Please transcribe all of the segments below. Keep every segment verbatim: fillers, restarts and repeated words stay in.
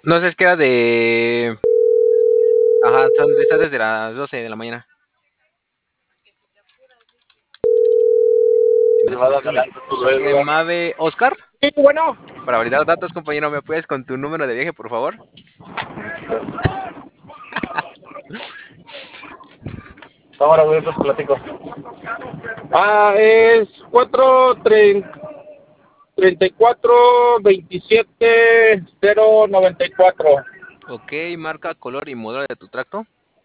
No sé, es que era de... Ajá, son de, está desde las doce de la mañana. Si me das Más permiso, me... adelante, tú luego. Mave Oscar. Sí, bueno. Para validar datos, compañero, ¿me apoyas con tu número de viaje, por favor? Ahora voy a los platico. Ah, es cuatro treinta y cuatro veintisiete cero noventa y cuatro. Ok, marca, color y modelo de tu tracto.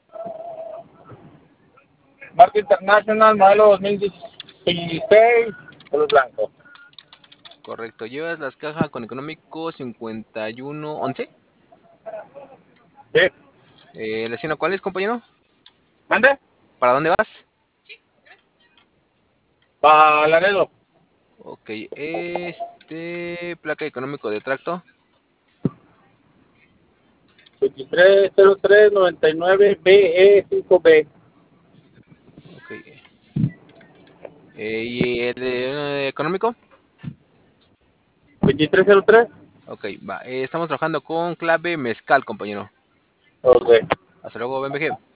Marca International, modelo dos mil dieciséis, color blanco. Correcto, llevas las cajas con económico cincuenta y uno once. Sí. Eh, ¿el destino cuál es, compañero? ¿Mande? ¿Para dónde vas? Para Laredo. Ok, este... Placa económico de tracto. veintitrés cero tres noventa y nueve B E cinco B. Ok. Eh, ¿y el eh, económico? veintitrés cero tres. Ok, va. Eh, estamos trabajando con clave mezcal, compañero. Ok. Hasta luego, B M G.